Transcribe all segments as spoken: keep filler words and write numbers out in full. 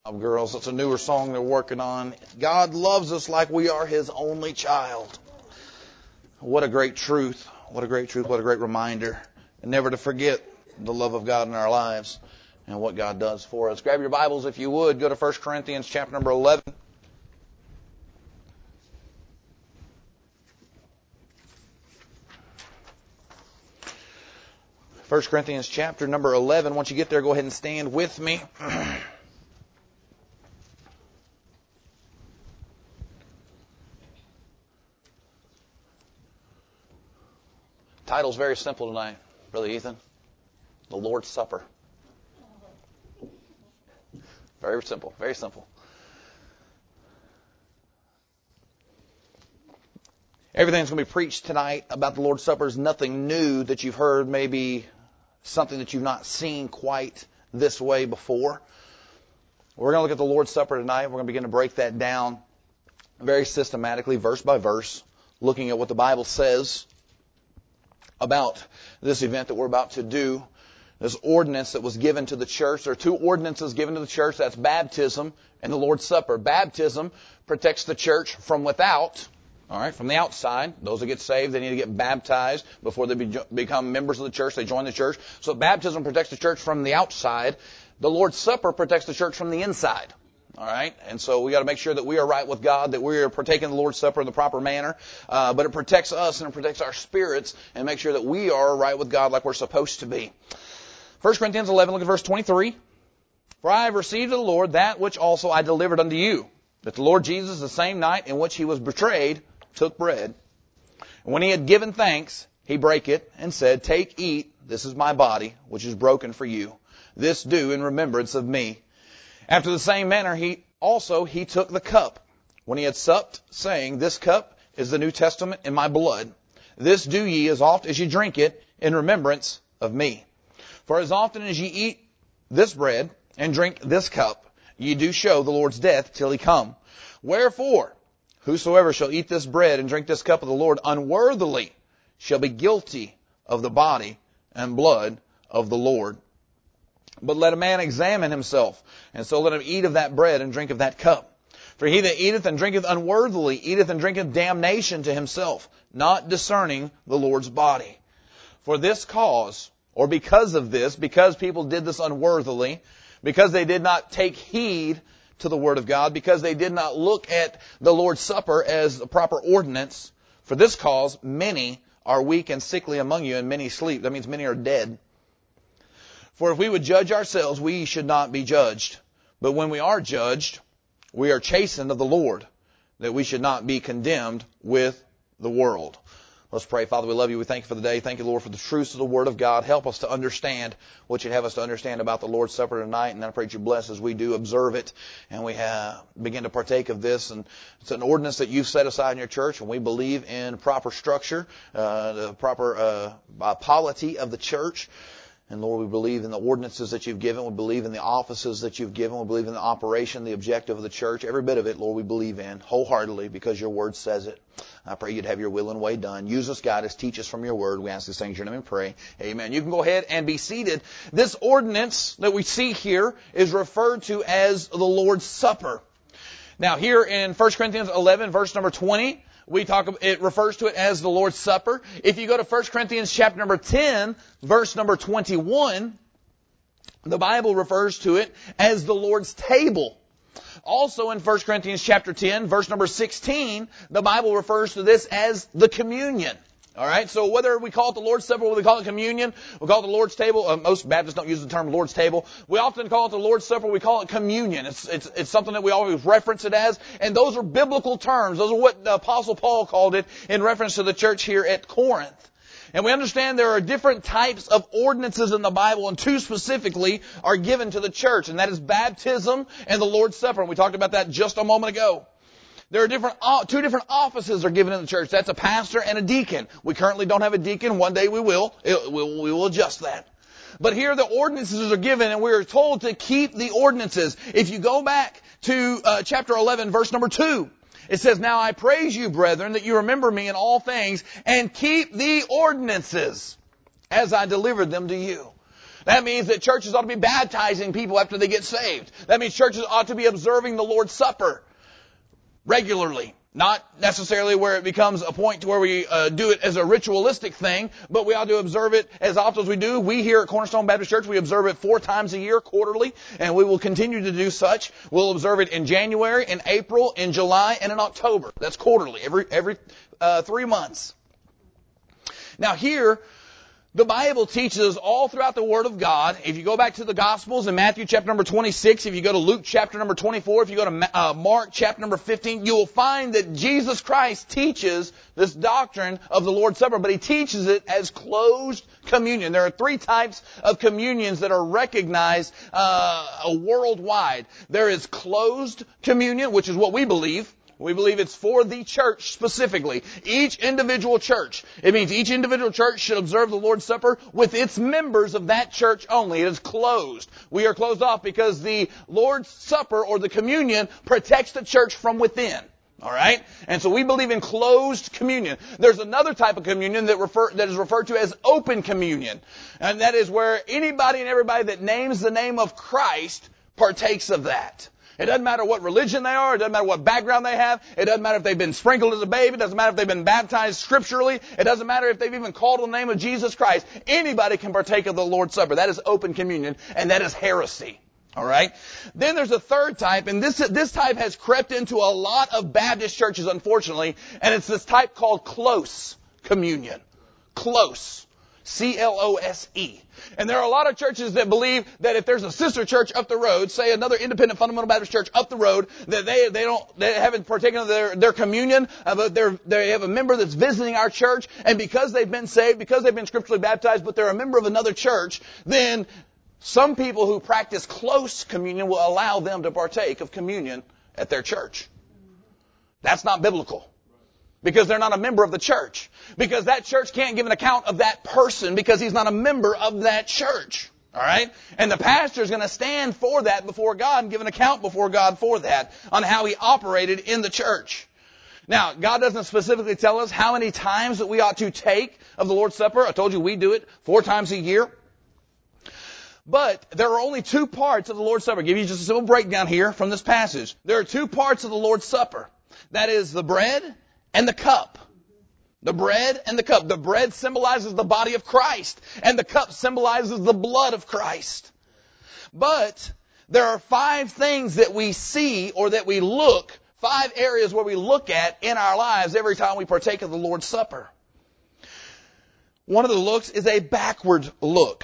Oh, girls, it's a newer song they're working on. God loves us like we are His only child. What a great truth. What a great truth. What a great reminder. And never to forget the love of God in our lives and what God does for us. Grab your Bibles if you would. Go to First Corinthians chapter number eleven. First Corinthians chapter number eleven. Once you get there, go ahead and stand with me. Title's very simple tonight, Brother Ethan. The Lord's Supper. Very simple, very simple. Everything's going to be preached tonight about the Lord's Supper is nothing new that you've heard, maybe something that you've not seen quite this way before. We're going to look at the Lord's Supper tonight. We're going to begin to break that down very systematically, verse by verse, looking at what the Bible says about this event that we're about to do, this ordinance that was given to the church. There are two ordinances given to the church. That's baptism and the Lord's Supper. Baptism protects the church from without, all right, from the outside. Those that get saved, they need to get baptized before they be, become members of the church. They join the church. So baptism protects the church from the outside. The Lord's Supper protects the church from the inside. All right, and so we got to make sure that we are right with God, that we are partaking of the Lord's Supper in the proper manner. Uh, but it protects us and it protects our spirits and make sure that we are right with God like we're supposed to be. First Corinthians eleven, look at verse twenty-three. For I have received of the Lord that which also I delivered unto you, that the Lord Jesus, the same night in which He was betrayed, took bread. And when He had given thanks, He brake it and said, Take, eat, this is my body, which is broken for you. This do in remembrance of me. After the same manner, he also he took the cup when he had supped, saying, This cup is the New Testament in my blood. This do ye as oft as ye drink it in remembrance of me. For as often as ye eat this bread and drink this cup, ye do show the Lord's death till He come. Wherefore, whosoever shall eat this bread and drink this cup of the Lord unworthily shall be guilty of the body and blood of the Lord. But let a man examine himself, and so let him eat of that bread and drink of that cup. For he that eateth and drinketh unworthily eateth and drinketh damnation to himself, not discerning the Lord's body. For this cause, or because of this, because people did this unworthily, because they did not take heed to the Word of God, because they did not look at the Lord's Supper as the proper ordinance, for this cause many are weak and sickly among you, and many sleep. That means many are dead. For if we would judge ourselves, we should not be judged. But when we are judged, we are chastened of the Lord, that we should not be condemned with the world. Let's pray. Father, we love you. We thank you for the day. Thank you, Lord, for the truths of the Word of God. Help us to understand what you'd have us to understand about the Lord's Supper tonight. And I pray that you bless as we do observe it and we have, begin to partake of this. And it's an ordinance that you've set aside in your church, and we believe in proper structure, uh, the proper uh, uh, polity of the church. And Lord, we believe in the ordinances that you've given. We believe in the offices that you've given. We believe in the operation, the objective of the church. Every bit of it, Lord, we believe in wholeheartedly because your word says it. I pray you'd have your will and way done. Use us, guide us, teach us from your word. We ask these things in your name and pray. Amen. You can go ahead and be seated. This ordinance that we see here is referred to as the Lord's Supper. Now here in First Corinthians eleven, verse number twenty, we talk, it refers to it as the Lord's Supper. If you go to First Corinthians chapter number ten, verse number twenty-one, the Bible refers to it as the Lord's table. Also in First Corinthians chapter ten, verse number sixteen, the Bible refers to this as the communion. All right, so whether we call it the Lord's Supper, whether we call it communion, we call it the Lord's table. Uh, most Baptists don't use the term Lord's table. We often call it the Lord's Supper. We call it communion. It's, it's, it's something that we always reference it as. And those are biblical terms. Those are what the Apostle Paul called it in reference to the church here at Corinth. And we understand there are different types of ordinances in the Bible, and two specifically are given to the church, and that is baptism and the Lord's Supper. And we talked about that just a moment ago. There are different, two different offices are given in the church. That's a pastor and a deacon. We currently don't have a deacon. One day we will. It, we will adjust that. But here the ordinances are given, and we are told to keep the ordinances. If you go back to uh, chapter eleven, verse number two, it says, Now I praise you, brethren, that you remember me in all things, and keep the ordinances as I delivered them to you. That means that churches ought to be baptizing people after they get saved. That means churches ought to be observing the Lord's Supper regularly. Not necessarily where it becomes a point to where we uh, do it as a ritualistic thing, but we ought to observe it as often as we do. We here at Cornerstone Baptist Church, we observe it four times a year, quarterly, and we will continue to do such. We'll observe it in January, in April, in July, and in October. That's quarterly, every every uh, three months. Now here, the Bible teaches us all throughout the Word of God. If you go back to the Gospels in Matthew chapter number twenty-six, if you go to Luke chapter number twenty-four, if you go to uh, Mark chapter number fifteen, you will find that Jesus Christ teaches this doctrine of the Lord's Supper, but He teaches it as closed communion. There are three types of communions that are recognized uh, worldwide. There is closed communion, which is what we believe. We believe it's for the church specifically. Each individual church. It means each individual church should observe the Lord's Supper with its members of that church only. It is closed. We are closed off because the Lord's Supper or the communion protects the church from within. All right? And so we believe in closed communion. There's another type of communion that refer, that is referred to as open communion. And that is where anybody and everybody that names the name of Christ partakes of that. It doesn't matter what religion they are. It doesn't matter what background they have. It doesn't matter if they've been sprinkled as a baby. It doesn't matter if they've been baptized scripturally. It doesn't matter if they've even called on the name of Jesus Christ. Anybody can partake of the Lord's Supper. That is open communion, and that is heresy. All right? Then there's a third type, and this, this type has crept into a lot of Baptist churches, unfortunately, and it's this type called close communion. Close. C L O S E. And there are a lot of churches that believe that if there's a sister church up the road, say another independent fundamental Baptist church up the road, that they they don't they haven't partaken of their their communion, uh, but they're, they have a member that's visiting our church, and because they've been saved, because they've been scripturally baptized, but they're a member of another church, then some people who practice close communion will allow them to partake of communion at their church. That's not biblical. Because they're not a member of the church. Because that church can't give an account of that person because he's not a member of that church. All right? And the pastor is going to stand for that before God and give an account before God for that on how he operated in the church. Now, God doesn't specifically tell us how many times that we ought to take of the Lord's Supper. I told you we do it four times a year. But there are only two parts of the Lord's Supper. I'll give you just a simple breakdown here from this passage. There are two parts of the Lord's Supper. That is the bread and the cup. The bread and the cup. The bread symbolizes the body of Christ, and the cup symbolizes the blood of Christ. But there are five things that we see or that we look, five areas where we look at in our lives every time we partake of the Lord's Supper. One of the looks is a backward look.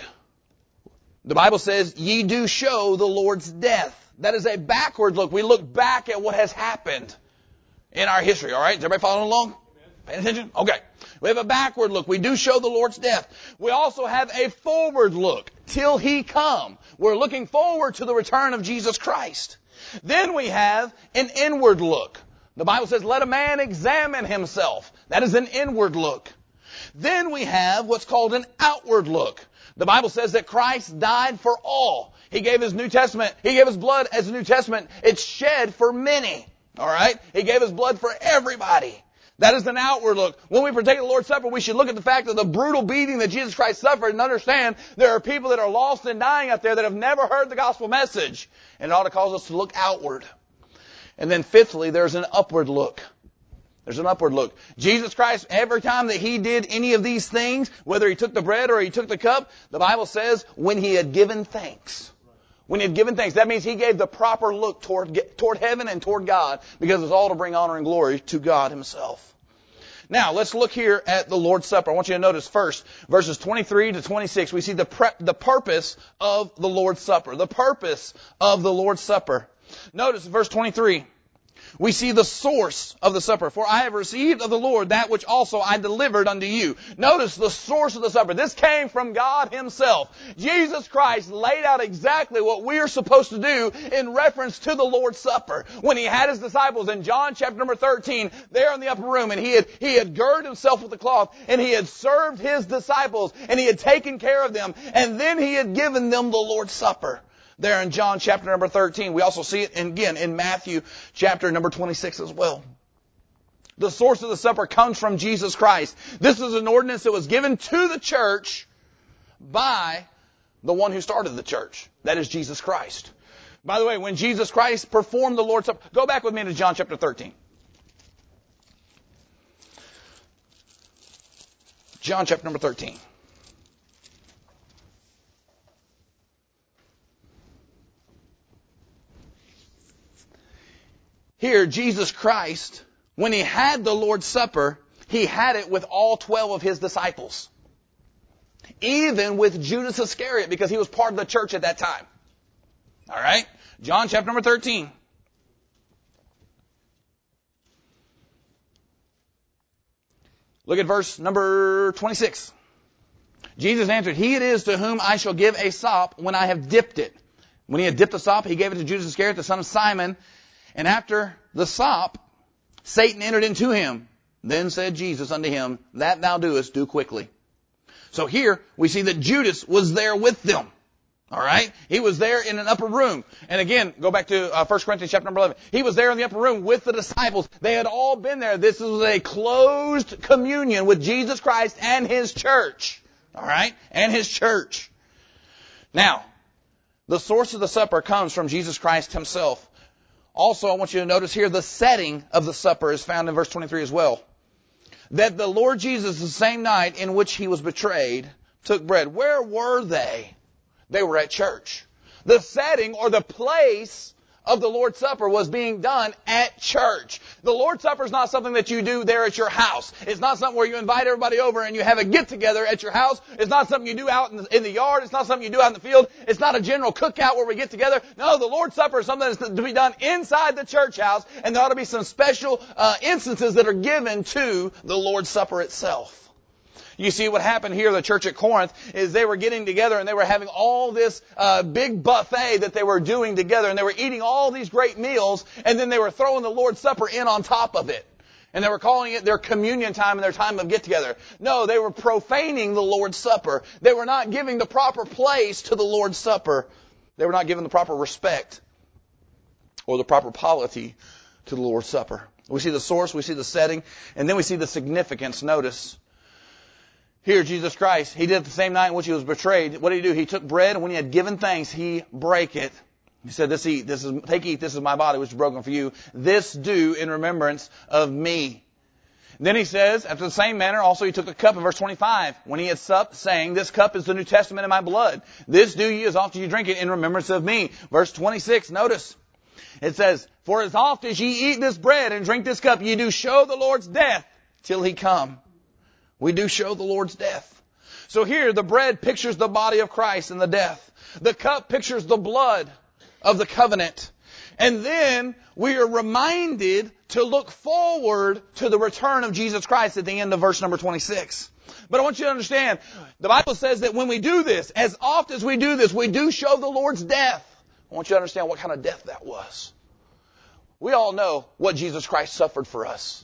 The Bible says, ye do show the Lord's death. That is a backward look. We look back at what has happened in our history, all right? Is everybody following along? Paying attention? Okay. We have a backward look. We do show the Lord's death. We also have a forward look till He come. We're looking forward to the return of Jesus Christ. Then we have an inward look. The Bible says, let a man examine himself. That is an inward look. Then we have what's called an outward look. The Bible says that Christ died for all. He gave His New Testament. He gave His blood as a New Testament. It's shed for many. All right? He gave His blood for everybody. That is an outward look. When we partake of the Lord's Supper, we should look at the fact of the brutal beating that Jesus Christ suffered and understand there are people that are lost and dying out there that have never heard the gospel message. And it ought to cause us to look outward. And then fifthly, there's an upward look. There's an upward look. Jesus Christ, every time that He did any of these things, whether He took the bread or He took the cup, the Bible says when He had given thanks. When He had given thanks. That means He gave the proper look toward, toward heaven and toward God, because it's all to bring honor and glory to God Himself. Now, let's look here at the Lord's Supper. I want you to notice first, verses twenty-three to twenty-six, we see the pre- the purpose of the Lord's Supper. The purpose of the Lord's Supper. Notice verse twenty-three. We see the source of the supper. For I have received of the Lord that which also I delivered unto you. Notice the source of the supper. This came from God Himself. Jesus Christ laid out exactly what we are supposed to do in reference to the Lord's Supper. When He had His disciples in John chapter number thirteen, there in the upper room, and He had, he had girded Himself with a cloth, and He had served His disciples, and He had taken care of them, and then He had given them the Lord's Supper. There in John chapter number thirteen. We also see it again in Matthew chapter number twenty-six as well. The source of the supper comes from Jesus Christ. This is an ordinance that was given to the church by the one who started the church. That is Jesus Christ. By the way, when Jesus Christ performed the Lord's Supper, go back with me to John chapter thirteen. John chapter number thirteen. Here, Jesus Christ, when he had the Lord's Supper, he had it with all twelve of his disciples. Even with Judas Iscariot, because he was part of the church at that time. All right? John chapter number thirteen. Look at verse number twenty-six. Jesus answered, "He it is to whom I shall give a sop when I have dipped it." When he had dipped the sop, he gave it to Judas Iscariot, the son of Simon. And after the sop, Satan entered into him. Then said Jesus unto him, "That thou doest, do quickly." So here we see that Judas was there with them. All right? He was there in an upper room. And again, go back to uh, First Corinthians chapter number eleven. He was there in the upper room with the disciples. They had all been there. This was a closed communion with Jesus Christ and his church. All right? And his church. Now, the source of the supper comes from Jesus Christ himself. Also, I want you to notice here the setting of the supper is found in verse twenty-three as well. That the Lord Jesus, the same night in which he was betrayed, took bread. Where were they? They were at church. The setting or the place of the Lord's Supper was being done at church. The Lord's Supper is not something that you do there at your house. It's not something where you invite everybody over and you have a get-together at your house. It's not something you do out in the, in the yard. It's not something you do out in the field. It's not a general cookout where we get together. No, the Lord's Supper is something that's to be done inside the church house, and there ought to be some special uh, instances that are given to the Lord's Supper itself. You see what happened here, the church at Corinth, is they were getting together and they were having all this uh, big buffet that they were doing together, and they were eating all these great meals, and then they were throwing the Lord's Supper in on top of it. And they were calling it their communion time and their time of get-together. No, they were profaning the Lord's Supper. They were not giving the proper place to the Lord's Supper. They were not giving the proper respect or the proper polity to the Lord's Supper. We see the source, we see the setting, and then we see the significance. Notice. Here, Jesus Christ, he did it the same night in which he was betrayed. What did he do? He took bread, and when he had given thanks, he brake it. He said, "This eat, this is take, eat. This is my body, which is broken for you. This do in remembrance of me." Then he says, after the same manner, also he took the cup in verse twenty-five. When he had supped, saying, "This cup is the New Testament in my blood. This do ye as often as you drink it in remembrance of me." Verse twenty-six. Notice it says, "For as oft as ye eat this bread and drink this cup, ye do show the Lord's death till he come." We do show the Lord's death. So here, the bread pictures the body of Christ and the death. The cup pictures the blood of the covenant. And then we are reminded to look forward to the return of Jesus Christ at the end of verse number twenty-six. But I want you to understand, the Bible says that when we do this, as oft as we do this, we do show the Lord's death. I want you to understand what kind of death that was. We all know what Jesus Christ suffered for us.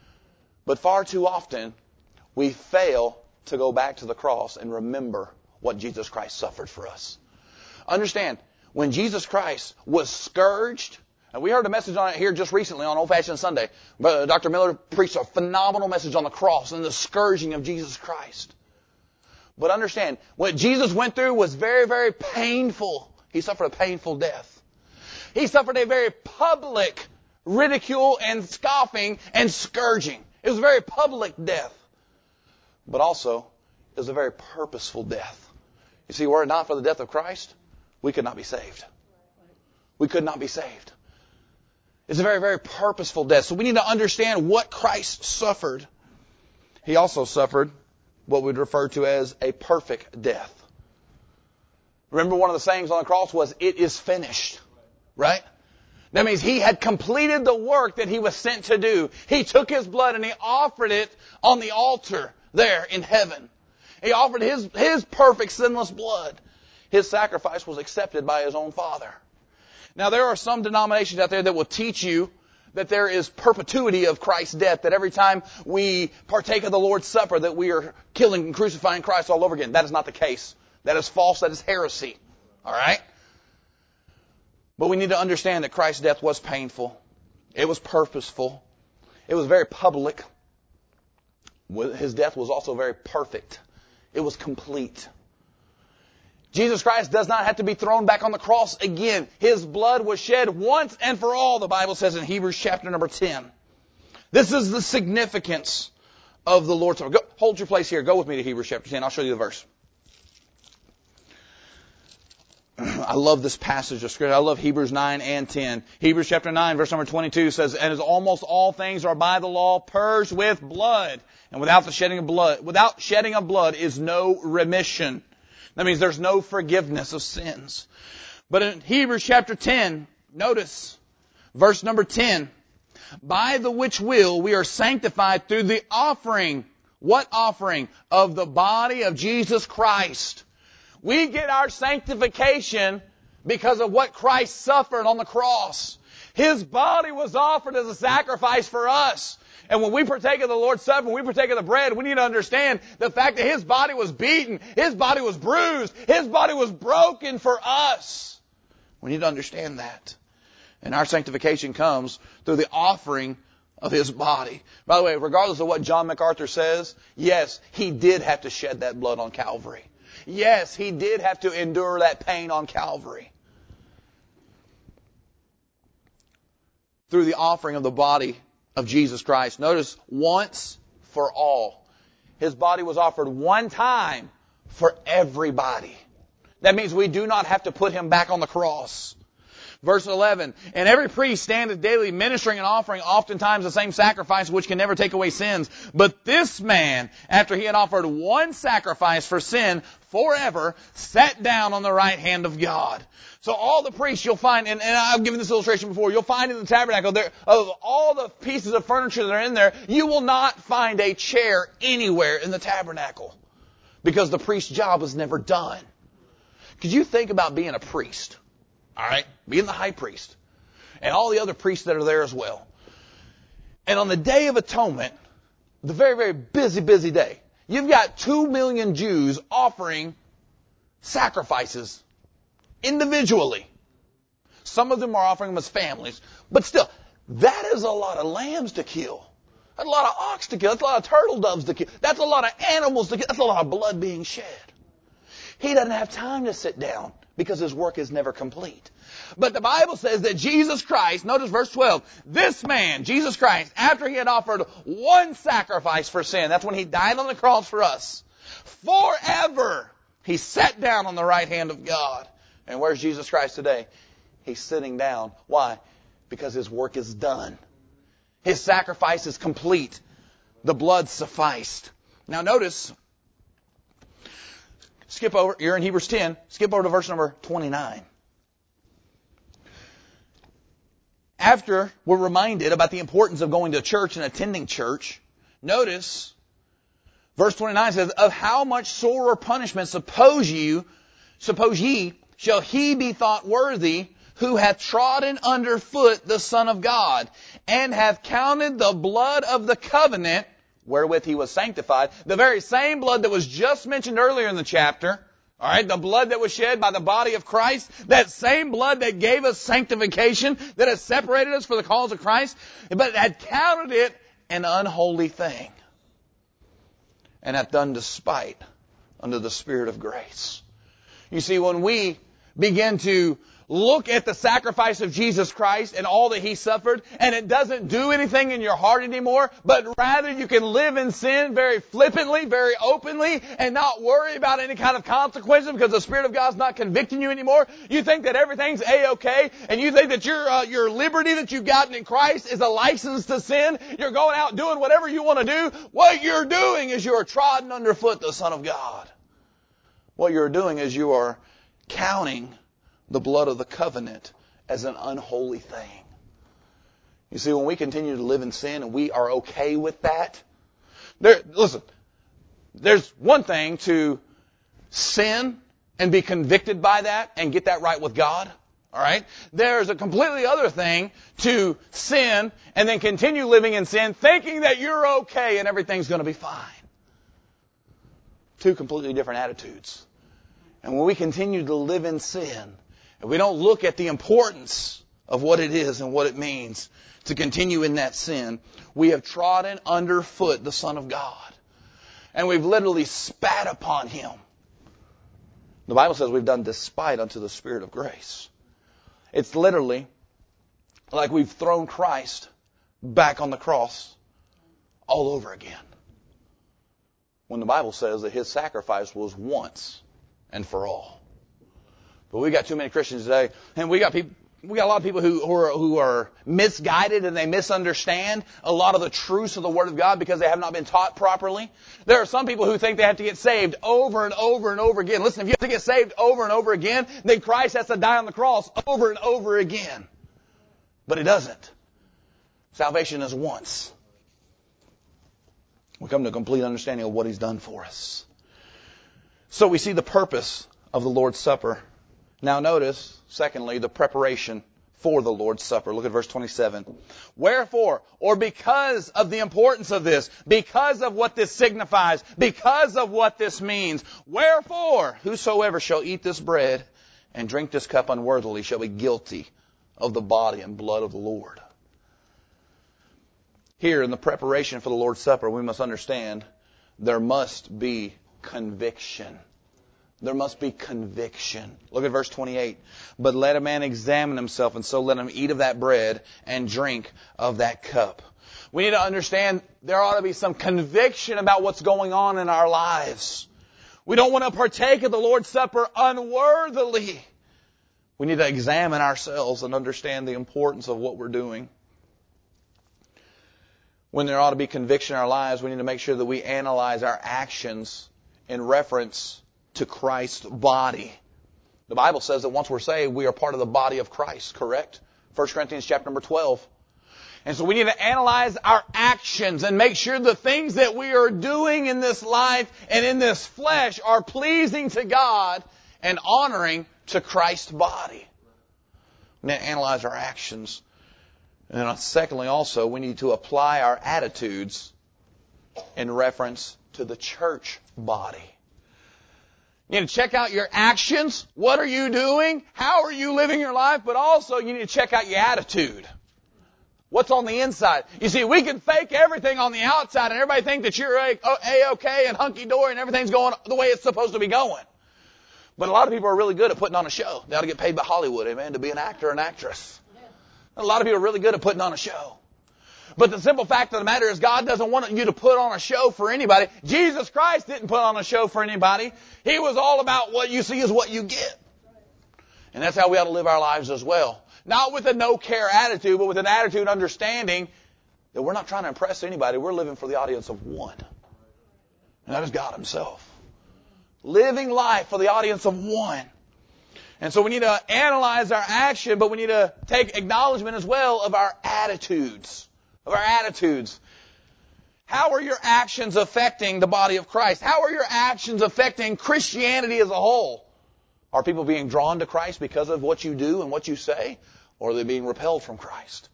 But far too often, we fail to go back to the cross and remember what Jesus Christ suffered for us. Understand, when Jesus Christ was scourged, and we heard a message on it here just recently on Old Fashioned Sunday. Doctor Miller preached a phenomenal message on the cross and the scourging of Jesus Christ. But understand, what Jesus went through was very, very painful. He suffered a painful death. He suffered a very public ridicule and scoffing and scourging. It was a very public death. But also, it was a very purposeful death. You see, were it not for the death of Christ, we could not be saved. We could not be saved. It's a very, very purposeful death. So we need to understand what Christ suffered. He also suffered what we'd refer to as a perfect death. Remember, one of the sayings on the cross was, "It is finished." Right? That means he had completed the work that he was sent to do. He took his blood and he offered it on the altar there in heaven. He offered his, his perfect sinless blood. His sacrifice was accepted by his own Father. Now, there are some denominations out there that will teach you that there is perpetuity of Christ's death, that every time we partake of the Lord's Supper that we are killing and crucifying Christ all over again. That is not the case. That is false. That is heresy. All right? But we need to understand that Christ's death was painful. It was purposeful. It was very public. His death was also very perfect. It was complete. Jesus Christ does not have to be thrown back on the cross again. His blood was shed once and for all, the Bible says in Hebrews chapter number ten. This is the significance of the Lord's Supper. Go, hold your place here. Go with me to Hebrews chapter ten. I'll show you the verse. I love this passage of Scripture. I love Hebrews nine and ten. Hebrews chapter nine, verse number twenty-two says, and as almost all things are by the law purged with blood, and without the shedding of blood, without shedding of blood is no remission. That means there's no forgiveness of sins. But in Hebrews chapter ten, notice verse number ten, by the which will we are sanctified through the offering. What offering? Of the body of Jesus Christ. We get our sanctification because of what Christ suffered on the cross. His body was offered as a sacrifice for us. And when we partake of the Lord's Supper, when we partake of the bread, we need to understand the fact that His body was beaten, His body was bruised, His body was broken for us. We need to understand that. And our sanctification comes through the offering of His body. By the way, regardless of what John MacArthur says, yes, He did have to shed that blood on Calvary. Yes, He did have to endure that pain on Calvary. Through the offering of the body of Jesus Christ. Notice, once for all. His body was offered one time for everybody. That means we do not have to put Him back on the cross. Verse eleven, and every priest standeth daily ministering and offering oftentimes the same sacrifice which can never take away sins. But this man, after he had offered one sacrifice for sin forever, sat down on the right hand of God. So all the priests you'll find, and, and I've given this illustration before, you'll find in the tabernacle, there, of all the pieces of furniture that are in there, you will not find a chair anywhere in the tabernacle. Because the priest's job was never done. Could you think about being a priest? All right, being the high priest, and all the other priests that are there as well. And on the Day of Atonement, the very, very busy, busy day, you've got two million Jews offering sacrifices individually. Some of them are offering them as families, but still, that is a lot of lambs to kill. That's a lot of ox to kill. That's a lot of turtle doves to kill. That's a lot of animals to kill. That's a lot of blood being shed. He doesn't have time to sit down because His work is never complete. But the Bible says that Jesus Christ, notice verse twelve, this man, Jesus Christ, after He had offered one sacrifice for sin, that's when He died on the cross for us, forever, He sat down on the right hand of God. And where's Jesus Christ today? He's sitting down. Why? Because His work is done. His sacrifice is complete. The blood sufficed. Now notice, skip over, you're in Hebrews ten, skip over to verse number twenty-nine. After we're reminded about the importance of going to church and attending church, notice, verse twenty-nine says, of how much sorer punishment suppose you, suppose ye, shall he be thought worthy who hath trodden under foot the Son of God, and hath counted the blood of the covenant wherewith He was sanctified, the very same blood that was just mentioned earlier in the chapter, all right, the blood that was shed by the body of Christ, that same blood that gave us sanctification, that has separated us for the cause of Christ, but had counted it an unholy thing, and hath done despite unto the Spirit of grace. You see, when we begin to look at the sacrifice of Jesus Christ and all that He suffered, and it doesn't do anything in your heart anymore, but rather you can live in sin very flippantly, very openly, and not worry about any kind of consequences because the Spirit of God's not convicting you anymore. You think that everything's A-okay, and you think that your uh, your liberty that you've gotten in Christ is a license to sin. You're going out doing whatever you want to do. What you're doing is you're trodden underfoot the Son of God. What you're doing is you are counting the blood of the covenant as an unholy thing. You see, when we continue to live in sin and we are okay with that, there, listen, there's one thing to sin and be convicted by that and get that right with God. All right? There's a completely other thing to sin and then continue living in sin thinking that you're okay and everything's going to be fine. Two completely different attitudes. And when we continue to live in sin, and we don't look at the importance of what it is and what it means to continue in that sin, we have trodden underfoot the Son of God. And we've literally spat upon Him. The Bible says we've done despite unto the Spirit of grace. It's literally like we've thrown Christ back on the cross all over again. When the Bible says that His sacrifice was once and for all. But we got too many Christians today, and we got people, we got a lot of people who, who are who are misguided and they misunderstand a lot of the truths of the Word of God because they have not been taught properly. There are some people who think they have to get saved over and over and over again. Listen, if you have to get saved over and over again, then Christ has to die on the cross over and over again. But He doesn't. Salvation is once. We come to a complete understanding of what He's done for us. So we see the purpose of the Lord's Supper. Now notice, secondly, the preparation for the Lord's Supper. Look at verse twenty-seven. Wherefore, or because of the importance of this, because of what this signifies, because of what this means, wherefore, whosoever shall eat this bread and drink this cup unworthily shall be guilty of the body and blood of the Lord. Here in the preparation for the Lord's Supper, we must understand there must be conviction. There must be conviction. Look at verse twenty-eight. But let a man examine himself, and so let him eat of that bread and drink of that cup. We need to understand there ought to be some conviction about what's going on in our lives. We don't want to partake of the Lord's Supper unworthily. We need to examine ourselves and understand the importance of what we're doing. When there ought to be conviction in our lives, we need to make sure that we analyze our actions in reference to Christ's body. The Bible says that once we're saved, we are part of the body of Christ, correct? First Corinthians chapter number twelve. And so we need to analyze our actions and make sure the things that we are doing in this life and in this flesh are pleasing to God and honoring to Christ's body. We need to analyze our actions. And then secondly also, we need to apply our attitudes in reference to the church body. You need to check out your actions. What are you doing? How are you living your life? But also you need to check out your attitude. What's on the inside? You see, we can fake everything on the outside and everybody think that you're A-okay and hunky-dory and everything's going the way it's supposed to be going. But a lot of people are really good at putting on a show. They ought to get paid by Hollywood, amen, to be an actor or an actress. A lot of people are really good at putting on a show. But the simple fact of the matter is God doesn't want you to put on a show for anybody. Jesus Christ didn't put on a show for anybody. He was all about what you see is what you get. And that's how we ought to live our lives as well. Not with a no-care attitude, but with an attitude understanding that we're not trying to impress anybody. We're living for the audience of one. And that is God Himself. Living life for the audience of one. And so we need to analyze our action, but we need to take acknowledgement as well of our attitudes. Of our attitudes. How are your actions affecting the body of Christ? How are your actions affecting Christianity as a whole? Are people being drawn to Christ because of what you do and what you say? Or are they being repelled from Christ?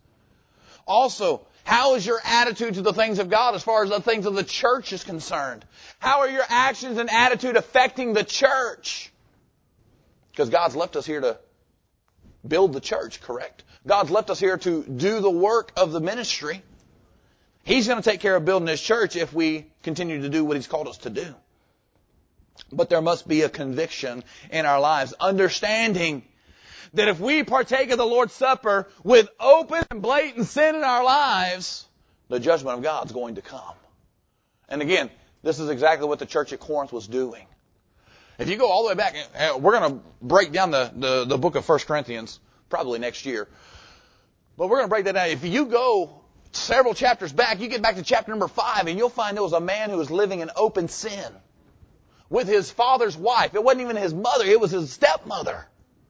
Also, how is your attitude to the things of God as far as the things of the church is concerned? How are your actions and attitude affecting the church? Because God's left us here to build the church, correct? God's left us here to do the work of the ministry. He's going to take care of building His church if we continue to do what He's called us to do. But there must be a conviction in our lives, understanding that if we partake of the Lord's Supper with open and blatant sin in our lives, the judgment of God's going to come. And again, this is exactly what the church at Corinth was doing. If you go all the way back, we're going to break down the, the, the book of First Corinthians probably next year. But we're going to break that down. If you go several chapters back, you get back to chapter number five, and you'll find there was a man who was living in open sin with his father's wife. It wasn't even his mother, it was his stepmother.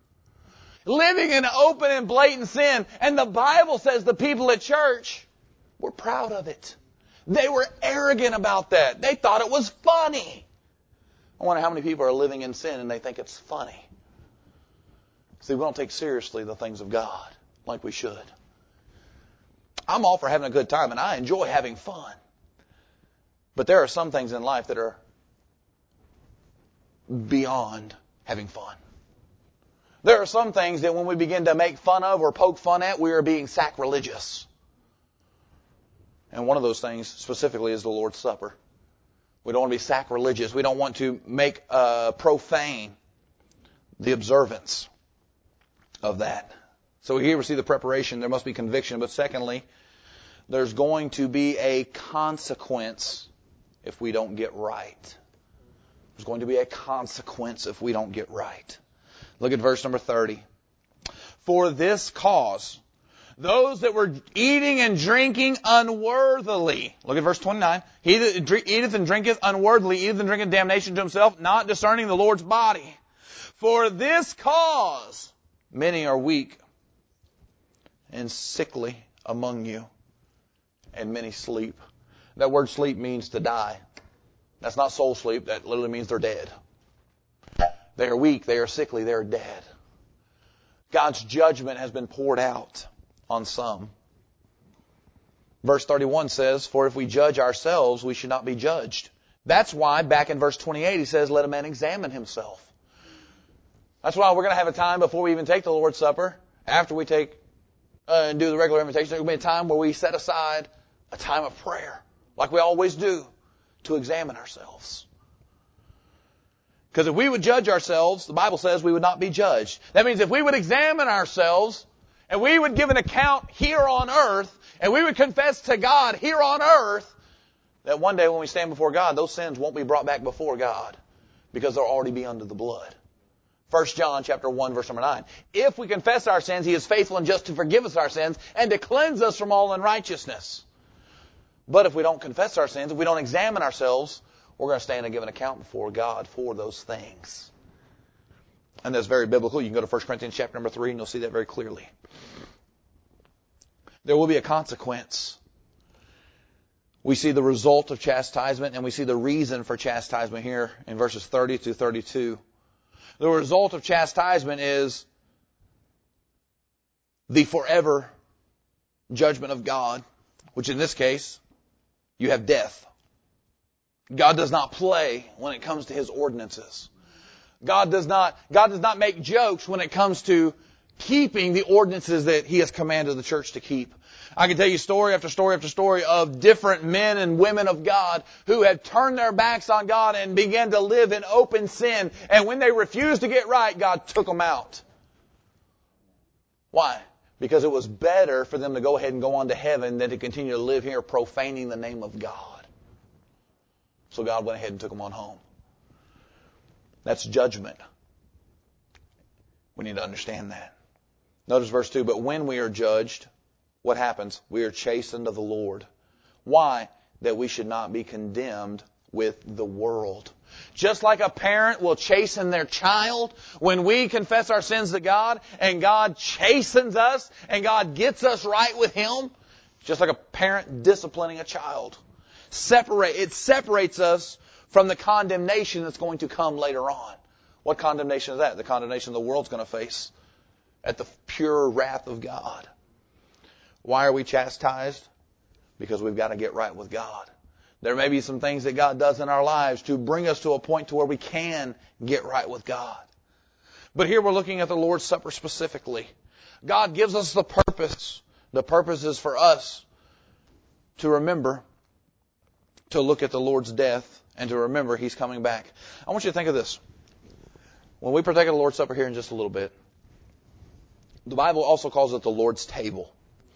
Living in open and blatant sin. And the Bible says the people at church were proud of it. They were arrogant about that. They thought it was funny. I wonder how many people are living in sin and they think it's funny. See, we don't take seriously the things of God like we should. I'm all for having a good time, and I enjoy having fun. But there are some things in life that are beyond having fun. There are some things that when we begin to make fun of or poke fun at, we are being sacrilegious. And one of those things specifically is the Lord's Supper. We don't want to be sacrilegious. We don't want to make uh, profane the observance of that. So here we see the preparation. There must be conviction. But secondly, there's going to be a consequence if we don't get right. There's going to be a consequence if we don't get right. Look at verse number thirty. For this cause, those that were eating and drinking unworthily. Look at verse twenty-nine. He that eateth and drinketh unworthily, eateth and drinketh damnation to himself, not discerning the Lord's body. For this cause, many are weak and sickly among you, and many sleep. That word sleep means to die. That's not soul sleep. That literally means they're dead. They are weak. They are sickly. They are dead. God's judgment has been poured out on some. Verse thirty-one says, for if we judge ourselves, we should not be judged. That's why back in verse twenty-eight he says, let a man examine himself. That's why we're going to have a time before we even take the Lord's Supper, after we take uh, and do the regular invitation, there will be a time where we set aside a time of prayer, like we always do, to examine ourselves. Because if we would judge ourselves, the Bible says we would not be judged. That means if we would examine ourselves, and we would give an account here on earth, and we would confess to God here on earth, that one day when we stand before God, those sins won't be brought back before God, because they'll already be under the blood. First John chapter one, verse number nine. If we confess our sins, He is faithful and just to forgive us our sins and to cleanse us from all unrighteousness. But if we don't confess our sins, if we don't examine ourselves, we're going to stand and give an account before God for those things. And that's very biblical. You can go to First Corinthians chapter number three and you'll see that very clearly. There will be a consequence. We see the result of chastisement and we see the reason for chastisement here in verses thirty to thirty-two. The result of chastisement is the forever judgment of God, which in this case, you have death. God does not play when it comes to His ordinances. God does not, God does not make jokes when it comes to keeping the ordinances that He has commanded the church to keep. I can tell you story after story after story of different men and women of God who had turned their backs on God and began to live in open sin. And when they refused to get right, God took them out. Why? Because it was better for them to go ahead and go on to heaven than to continue to live here profaning the name of God. So God went ahead and took them on home. That's judgment. We need to understand that. Notice verse two, but when we are judged, what happens? We are chastened of the Lord. Why? That we should not be condemned with the world. Just like a parent will chasten their child, when we confess our sins to God and God chastens us and God gets us right with Him, just like a parent disciplining a child. Separate, it separates us from the condemnation that's going to come later on. What condemnation is that? The condemnation the world's going to face at the pure wrath of God. Why are we chastised? Because we've got to get right with God. There may be some things that God does in our lives to bring us to a point to where we can get right with God. But here we're looking at the Lord's Supper specifically. God gives us the purpose. The purpose is for us to remember, to look at the Lord's death, and to remember He's coming back. I want you to think of this. When we partake of the Lord's Supper here in just a little bit, the Bible also calls it the Lord's table.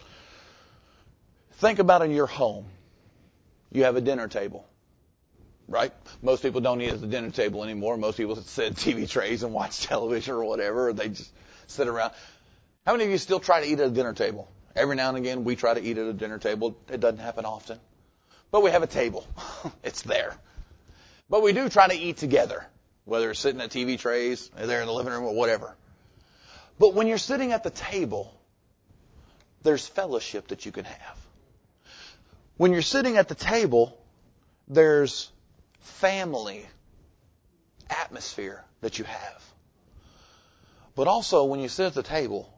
Think about in your home. You have a dinner table, right? Most people don't eat at the dinner table anymore. Most people sit at T V trays and watch television or whatever. Or they just sit around. How many of you still try to eat at a dinner table? Every now and again, we try to eat at a dinner table. It doesn't happen often. But we have a table. It's there. But we do try to eat together, whether it's sitting at T V trays, or there in the living room, or whatever. But when you're sitting at the table, there's fellowship that you can have. When you're sitting at the table, there's family atmosphere that you have. But also, when you sit at the table,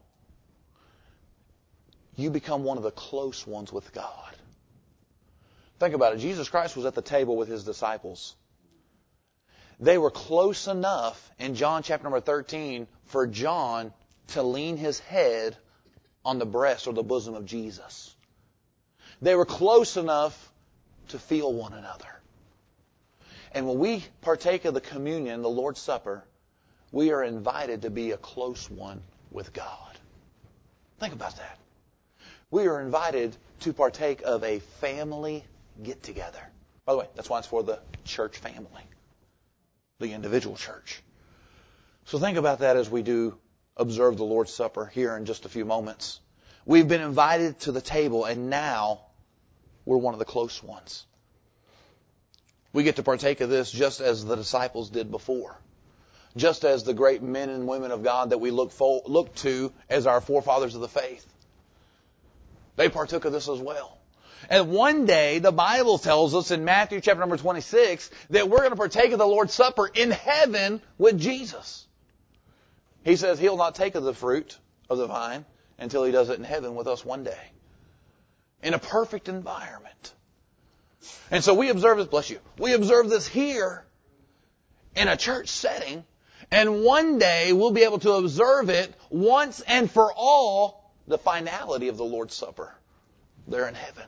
you become one of the close ones with God. Think about it. Jesus Christ was at the table with His disciples. They were close enough in John chapter number thirteen for John to lean his head on the breast or the bosom of Jesus. They were close enough to feel one another. And when we partake of the communion, the Lord's Supper, we are invited to be a close one with God. Think about that. We are invited to partake of a family get-together. By the way, that's why it's for the church family, the individual church. So think about that as we do observe the Lord's Supper here in just a few moments. We've been invited to the table, and now we're one of the close ones. We get to partake of this just as the disciples did before. Just as the great men and women of God that we look for, look to as our forefathers of the faith. They partook of this as well. And one day, the Bible tells us in Matthew chapter number twenty-six that we're going to partake of the Lord's Supper in heaven with Jesus. He says He'll not take of the fruit of the vine until He does it in heaven with us one day. In a perfect environment. And so we observe this, bless you, we observe this here in a church setting, and one day we'll be able to observe it once and for all, the finality of the Lord's Supper there in heaven.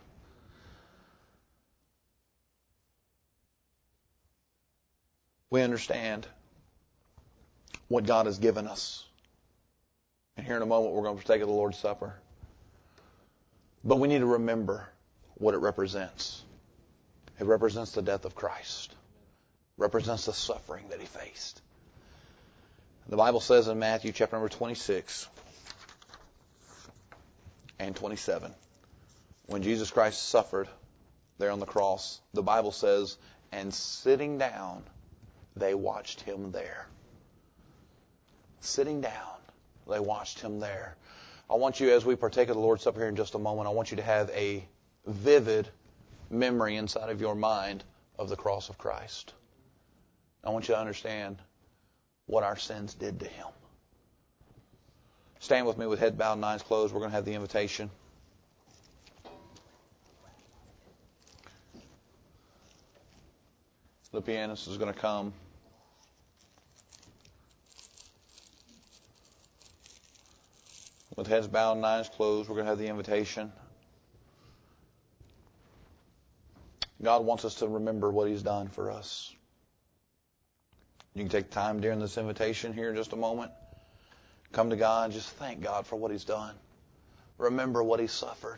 We understand what God has given us. And here in a moment we're going to partake of the Lord's Supper. But we need to remember what it represents. It represents the death of Christ. Represents the suffering that He faced. The Bible says in Matthew chapter number twenty-six and twenty-seven, when Jesus Christ suffered there on the cross, the Bible says, and sitting down, they watched Him there. Sitting down, they watched Him there. I want you, as we partake of the Lord's Supper here in just a moment, I want you to have a vivid memory inside of your mind of the cross of Christ. I want you to understand what our sins did to Him. Stand with me with head bowed and eyes closed. We're going to have the invitation. The pianist is going to come. With heads bowed and eyes closed, we're going to have the invitation. God wants us to remember what He's done for us. You can take time during this invitation here in just a moment. Come to God and just thank God for what He's done. Remember what He suffered.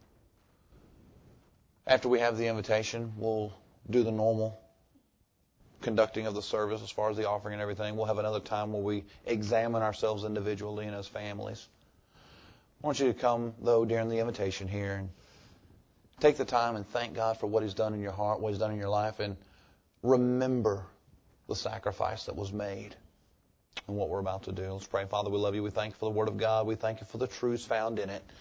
After we have the invitation, we'll do the normal conducting of the service as far as the offering and everything. We'll have another time where we examine ourselves individually and as families. I want you to come, though, during the invitation here and take the time and thank God for what He's done in your heart, what He's done in your life, and remember the sacrifice that was made and what we're about to do. Let's pray. Father, we love You. We thank You for the Word of God. We thank You for the truths found in it.